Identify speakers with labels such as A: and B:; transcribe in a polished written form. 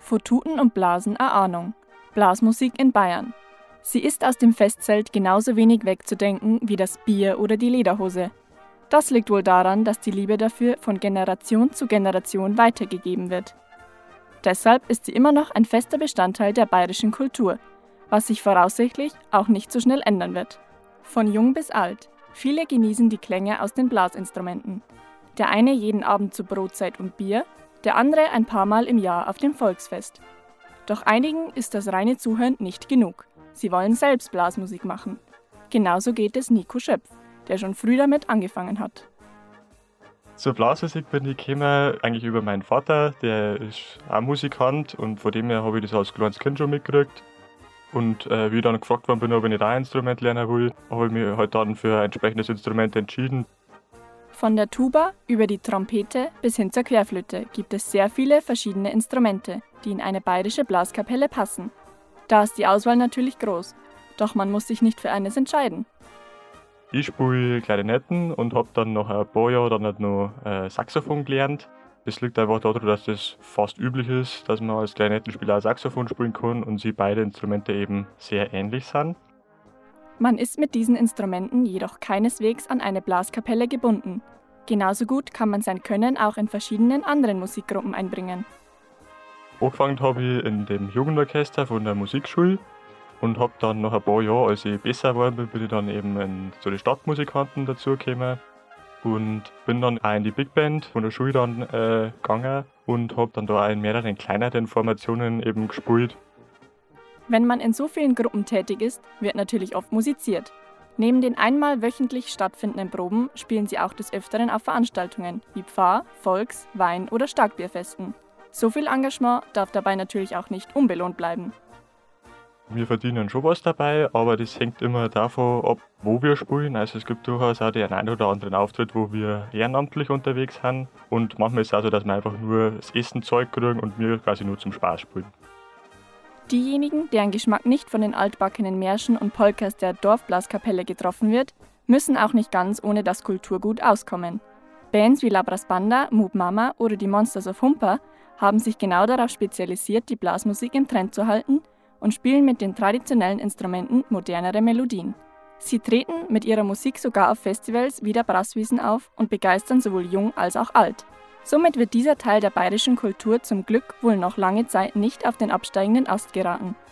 A: Von Tuten und Blasen eine Ahnung. Blasmusik in Bayern. Sie ist aus dem Festzelt genauso wenig wegzudenken wie das Bier oder die Lederhose. Das liegt wohl daran, dass die Liebe dafür von Generation zu Generation weitergegeben wird. Deshalb ist sie immer noch ein fester Bestandteil der bayerischen Kultur, was sich voraussichtlich auch nicht so schnell ändern wird. Von jung bis alt. Viele genießen die Klänge aus den Blasinstrumenten. Der eine jeden Abend zu Brotzeit und Bier, der andere ein paar Mal im Jahr auf dem Volksfest. Doch einigen ist das reine Zuhören nicht genug. Sie wollen selbst Blasmusik machen. Genauso geht es Nico Schöpf, der schon früh damit angefangen hat.
B: Zur Blasmusik bin ich gekommen, eigentlich über meinen Vater, der ist auch Musikant und von dem her habe ich das als kleines Kind schon mitgekriegt. Und wie ich dann gefragt worden bin, ob ich nicht auch ein Instrument lernen will, habe ich mich halt dann für ein entsprechendes Instrument entschieden.
A: Von der Tuba über die Trompete bis hin zur Querflöte gibt es sehr viele verschiedene Instrumente, die in eine bayerische Blaskapelle passen. Da ist die Auswahl natürlich groß, doch man muss sich nicht für eines entscheiden.
B: Ich spiele Klarinetten und habe dann nach ein paar Jahren dann halt noch Saxophon gelernt. Das liegt einfach daran, dass das fast üblich ist, dass man als Klarinettenspieler auch Saxophon spielen kann und sie beide Instrumente eben sehr ähnlich sind.
A: Man ist mit diesen Instrumenten jedoch keineswegs an eine Blaskapelle gebunden. Genauso gut kann man sein Können auch in verschiedenen anderen Musikgruppen einbringen.
B: Angefangen habe ich in dem Jugendorchester von der Musikschule und habe dann nach ein paar Jahren, als ich besser geworden bin, bin ich dann eben zu den Stadtmusikanten dazugekommen und bin dann auch in die Big Band von der Schule dann gegangen und habe dann da auch in mehreren kleineren Formationen eben gespielt.
A: Wenn man in so vielen Gruppen tätig ist, wird natürlich oft musiziert. Neben den einmal wöchentlich stattfindenden Proben spielen sie auch des Öfteren auf Veranstaltungen wie Pfarr-, Volks-, Wein- oder Starkbierfesten. So viel Engagement darf dabei natürlich auch nicht unbelohnt bleiben.
B: Wir verdienen schon was dabei, aber das hängt immer davon ab, wo wir spielen. Also es gibt durchaus auch den einen oder anderen Auftritt, wo wir ehrenamtlich unterwegs sind. Und manchmal ist es auch so, dass wir einfach nur das Essen Zeug kriegen und wir quasi nur zum Spaß spielen.
A: Diejenigen, deren Geschmack nicht von den altbackenen Märschen und Polkas der Dorfblaskapelle getroffen wird, müssen auch nicht ganz ohne das Kulturgut auskommen. Bands wie Labras Banda, Moob Mama oder die Monsters of Humpa haben sich genau darauf spezialisiert, die Blasmusik im Trend zu halten und spielen mit den traditionellen Instrumenten modernere Melodien. Sie treten mit ihrer Musik sogar auf Festivals wie der Brasswiesen auf und begeistern sowohl jung als auch alt. Somit wird dieser Teil der bayerischen Kultur zum Glück wohl noch lange Zeit nicht auf den absteigenden Ast geraten.